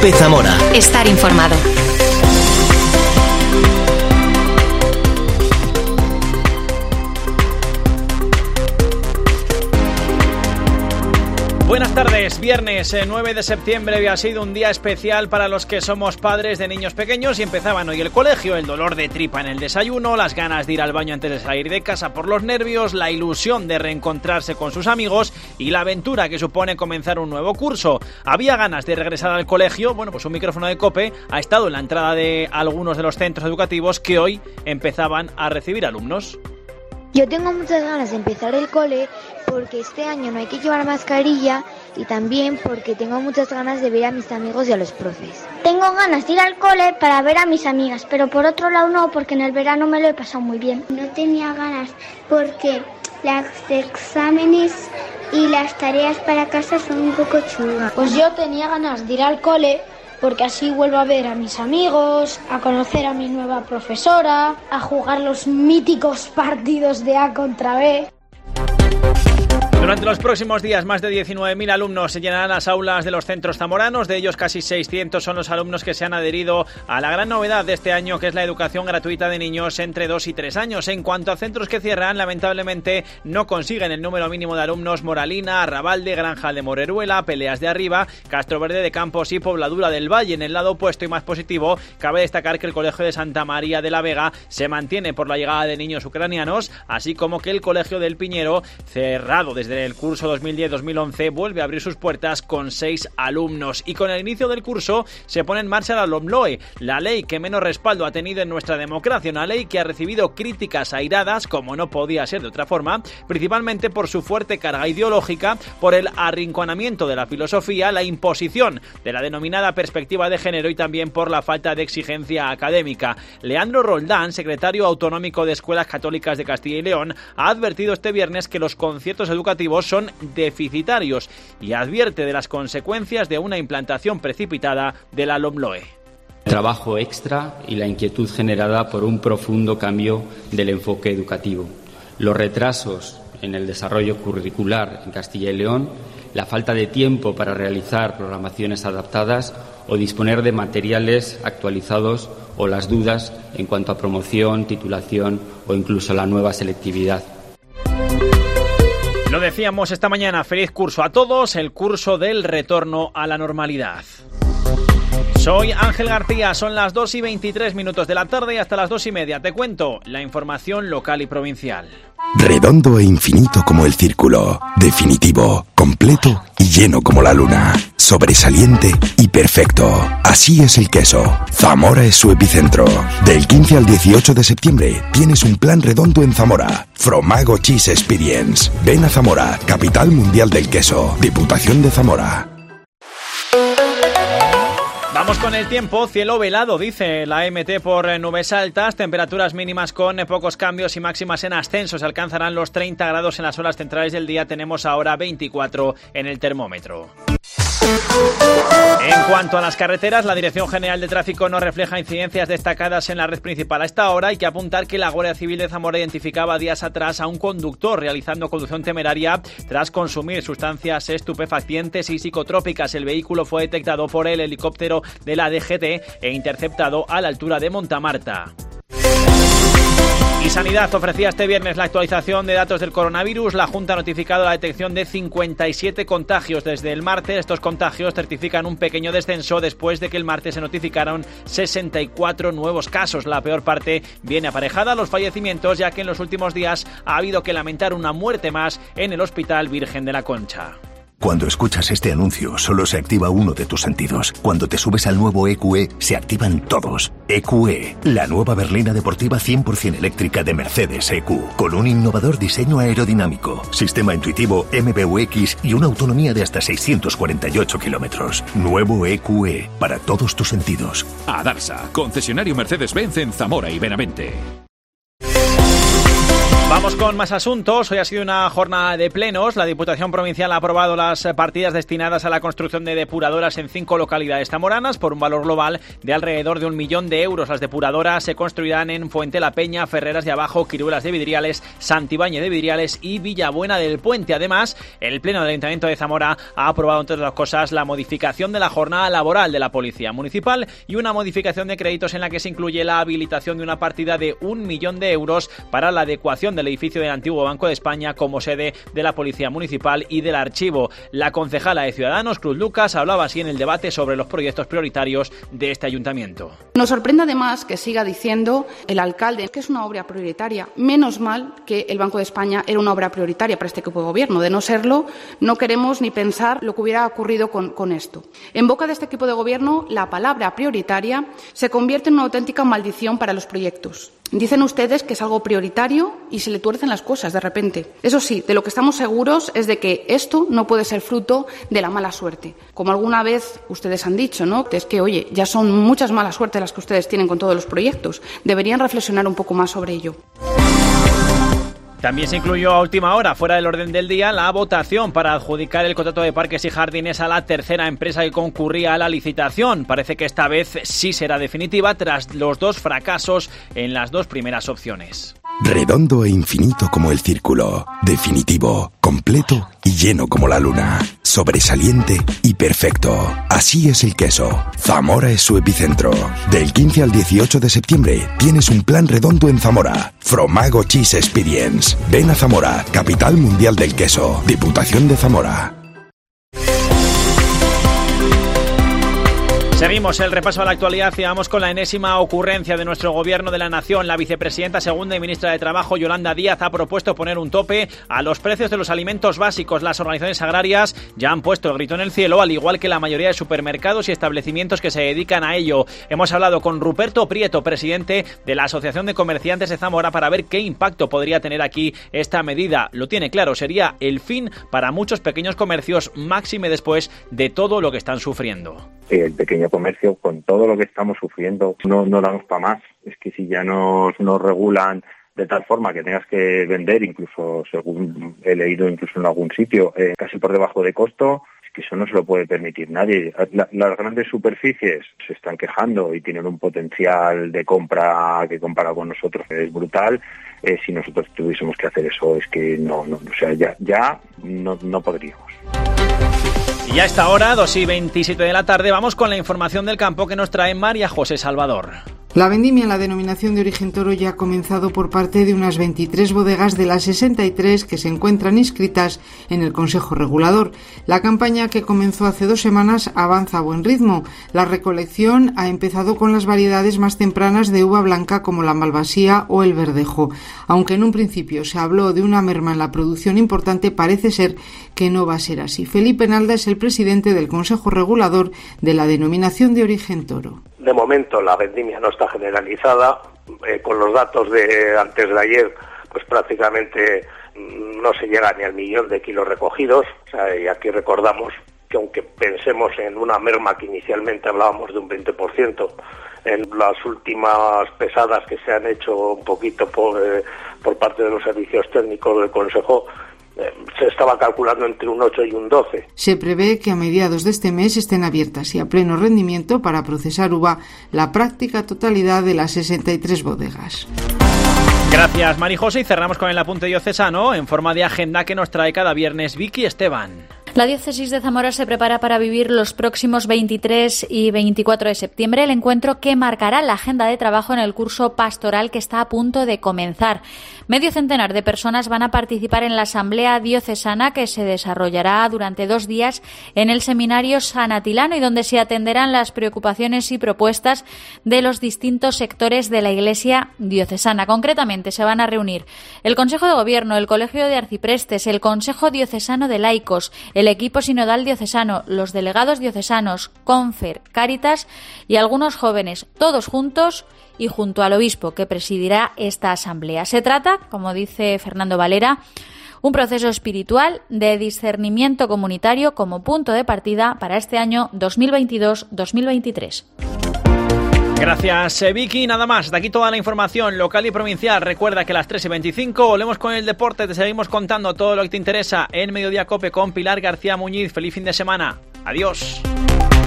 COPE Zamora. Estar informado. Buenas tardes, viernes 9 de septiembre había sido un día especial para los que somos padres de niños pequeños y empezaban hoy el colegio, el dolor de tripa en el desayuno, las ganas de ir al baño antes de salir de casa por los nervios, la ilusión de reencontrarse con sus amigos y la aventura que supone comenzar un nuevo curso. Había ganas de regresar al colegio, bueno, pues un micrófono de COPE ha estado en la entrada de algunos de los centros educativos que hoy empezaban a recibir alumnos. Yo tengo muchas ganas de empezar el cole porque este año no hay que llevar mascarilla y también porque tengo muchas ganas de ver a mis amigos y a los profes. Tengo ganas de ir al cole para ver a mis amigas, pero por otro lado no, porque en el verano me lo he pasado muy bien. No tenía ganas porque los exámenes y las tareas para casa son un poco chungas. Pues yo tenía ganas de ir al cole porque así vuelvo a ver a mis amigos, a conocer a mi nueva profesora, a jugar los míticos partidos de A contra B. Durante los próximos días, más de 19.000 alumnos se llenarán las aulas de los centros zamoranos. De ellos, casi 600 son los alumnos que se han adherido a la gran novedad de este año, que es la educación gratuita de niños entre 2 y 3 años. En cuanto a centros que cierran, lamentablemente no consiguen el número mínimo de alumnos Moralina, Arrabalde, Granja de Moreruela, Peleas de Arriba, Castroverde de Campos y Pobladura del Valle. En el lado opuesto y más positivo, cabe destacar que el Colegio de Santa María de la Vega se mantiene por la llegada de niños ucranianos, así como que el Colegio del Piñero, cerrado desde el curso 2010-2011, vuelve a abrir sus puertas con 6 alumnos. Y con el inicio del curso se pone en marcha la LOMLOE, la ley que menos respaldo ha tenido en nuestra democracia, una ley que ha recibido críticas airadas, como no podía ser de otra forma, principalmente por su fuerte carga ideológica, por el arrinconamiento de la filosofía, la imposición de la denominada perspectiva de género y también por la falta de exigencia académica. Leandro Roldán, secretario autonómico de Escuelas Católicas de Castilla y León, ha advertido este viernes que los conciertos educativos son deficitarios y advierte de las consecuencias de una implantación precipitada de la LOMLOE. Trabajo extra y la inquietud generada por un profundo cambio del enfoque educativo. Los retrasos en el desarrollo curricular en Castilla y León, la falta de tiempo para realizar programaciones adaptadas o disponer de materiales actualizados o las dudas en cuanto a promoción, titulación o incluso la nueva selectividad. Lo decíamos esta mañana, feliz curso a todos, el curso del retorno a la normalidad. Soy Ángel García, son las 2:23 de la tarde y hasta las 2:30 te cuento la información local y provincial. Redondo e infinito como el círculo, definitivo, completo y lleno como la luna, sobresaliente y perfecto. Así es el queso. Zamora es su epicentro. Del 15 al 18 de septiembre tienes un plan redondo en Zamora. Fromago Cheese Experience. Ven a Zamora, capital mundial del queso. Diputación de Zamora. Vamos con el tiempo, cielo velado, dice la EMT por nubes altas, temperaturas mínimas con pocos cambios y máximas en ascenso, se alcanzarán los 30 grados en las horas centrales del día, tenemos ahora 24 en el termómetro. En cuanto a las carreteras, la Dirección General de Tráfico no refleja incidencias destacadas en la red principal a esta hora. Hay que apuntar que la Guardia Civil de Zamora identificaba días atrás a un conductor realizando conducción temeraria tras consumir sustancias estupefacientes y psicotrópicas. El vehículo fue detectado por el helicóptero de la DGT e interceptado a la altura de Montamarta. Y Sanidad ofrecía este viernes la actualización de datos del coronavirus. La Junta ha notificado la detección de 57 contagios desde el martes. Estos contagios certifican un pequeño descenso después de que el martes se notificaron 64 nuevos casos. La peor parte viene aparejada a los fallecimientos, ya que en los últimos días ha habido que lamentar una muerte más en el Hospital Virgen de la Concha. Cuando escuchas este anuncio, solo se activa uno de tus sentidos. Cuando te subes al nuevo EQE, se activan todos. EQE, la nueva berlina deportiva 100% eléctrica de Mercedes EQ, con un innovador diseño aerodinámico, sistema intuitivo MBUX y una autonomía de hasta 648 kilómetros. Nuevo EQE, para todos tus sentidos. Adarsa, concesionario Mercedes-Benz en Zamora y Benavente. Vamos con más asuntos. Hoy ha sido una jornada de plenos. La Diputación Provincial ha aprobado las partidas destinadas a la construcción de depuradoras en 5 localidades zamoranas por un valor global de alrededor de 1 millón de euros. Las depuradoras se construirán en Fuente la Peña, Ferreras de Abajo, Quiruelas de Vidriales, Santibáñez de Vidriales y Villabuena del Puente. Además, el Pleno del Ayuntamiento de Zamora ha aprobado, entre otras cosas, la modificación de la jornada laboral de la Policía Municipal y una modificación de créditos en la que se incluye la habilitación de una partida de 1 millón de euros para la adecuación del edificio del antiguo Banco de España como sede de la Policía Municipal y del Archivo. La concejala de Ciudadanos, Cruz Lucas, hablaba así en el debate sobre los proyectos prioritarios de este ayuntamiento. Nos sorprende además que siga diciendo el alcalde que es una obra prioritaria. Menos mal que el Banco de España era una obra prioritaria para este equipo de gobierno. De no serlo, no queremos ni pensar lo que hubiera ocurrido con esto. En boca de este equipo de gobierno, la palabra prioritaria se convierte en una auténtica maldición para los proyectos. Dicen ustedes que es algo prioritario y se le tuercen las cosas de repente. Eso sí, de lo que estamos seguros es de que esto no puede ser fruto de la mala suerte. Como alguna vez ustedes han dicho, ¿no? Es que, oye, ya son muchas malas suertes las que ustedes tienen con todos los proyectos. Deberían reflexionar un poco más sobre ello. También se incluyó a última hora, fuera del orden del día, la votación para adjudicar el contrato de parques y jardines a la tercera empresa que concurría a la licitación. Parece que esta vez sí será definitiva tras los 2 fracasos en las 2 primeras opciones. Redondo e infinito como el círculo. Definitivo, completo y lleno como la luna. Sobresaliente y perfecto. Así es el queso. Zamora es su epicentro. Del 15 al 18 de septiembre tienes un plan redondo en Zamora. Fromago Cheese Experience. Ven a Zamora, capital mundial del queso. Diputación de Zamora. Seguimos el repaso a la actualidad y vamos con la enésima ocurrencia de nuestro Gobierno de la Nación. La vicepresidenta segunda y ministra de Trabajo, Yolanda Díaz, ha propuesto poner un tope a los precios de los alimentos básicos. Las organizaciones agrarias ya han puesto el grito en el cielo, al igual que la mayoría de supermercados y establecimientos que se dedican a ello. Hemos hablado con Ruperto Prieto, presidente de la Asociación de Comerciantes de Zamora, para ver qué impacto podría tener aquí esta medida. Lo tiene claro, sería el fin para muchos pequeños comercios, máxime después de todo lo que están sufriendo. El pequeño comercio, con todo lo que estamos sufriendo, no damos para más. Es que si ya nos regulan de tal forma que tengas que vender, incluso según he leído incluso en algún sitio, casi por debajo de costo, es que eso no se lo puede permitir nadie. Las grandes superficies se están quejando y tienen un potencial de compra que comparado con nosotros es brutal. Si nosotros tuviésemos que hacer eso, es que no podríamos. Y a esta hora, 2:27 de la tarde, vamos con la información del campo que nos trae María José Salvador. La vendimia en la denominación de origen toro ya ha comenzado por parte de unas 23 bodegas de las 63 que se encuentran inscritas en el Consejo Regulador. La campaña, que comenzó hace 2 semanas, avanza a buen ritmo. La recolección ha empezado con las variedades más tempranas de uva blanca como la malvasía o el verdejo. Aunque en un principio se habló de una merma en la producción importante, parece ser que no va a ser así. Felipe Nalda es el presidente del Consejo Regulador de la denominación de origen toro. De momento la vendimia no está generalizada. Con los datos de antes de ayer, pues prácticamente no se llega ni al 1 millón de kilos recogidos. O sea, y aquí recordamos que aunque pensemos en una merma que inicialmente hablábamos de un 20%, en las últimas pesadas que se han hecho un poquito por parte de los servicios técnicos del Consejo, se estaba calculando entre un 8 y un 12. Se prevé que a mediados de este mes estén abiertas y a pleno rendimiento para procesar uva la práctica totalidad de las 63 bodegas. Gracias, Mari José, y cerramos con el apunte diocesano en forma de agenda que nos trae cada viernes Vicky Esteban. La diócesis de Zamora se prepara para vivir los próximos 23 y 24 de septiembre el encuentro que marcará la agenda de trabajo en el curso pastoral que está a punto de comenzar. Medio centenar de personas van a participar en la asamblea diocesana que se desarrollará durante 2 días en el seminario San Atilano y donde se atenderán las preocupaciones y propuestas de los distintos sectores de la Iglesia diocesana. Concretamente se van a reunir el Consejo de Gobierno, el Colegio de Arciprestes, el Consejo Diocesano de Laicos, el equipo sinodal diocesano, los delegados diocesanos, Confer, Cáritas y algunos jóvenes, todos juntos y junto al obispo que presidirá esta asamblea. Se trata, como dice Fernando Valera, un proceso espiritual de discernimiento comunitario como punto de partida para este año 2022-2023. Gracias, Vicky. Nada más, hasta aquí toda la información local y provincial. Recuerda que a las 3:25 volvemos con el deporte. Te seguimos contando todo lo que te interesa en Mediodía COPE con Pilar García Muñiz. Feliz fin de semana. Adiós.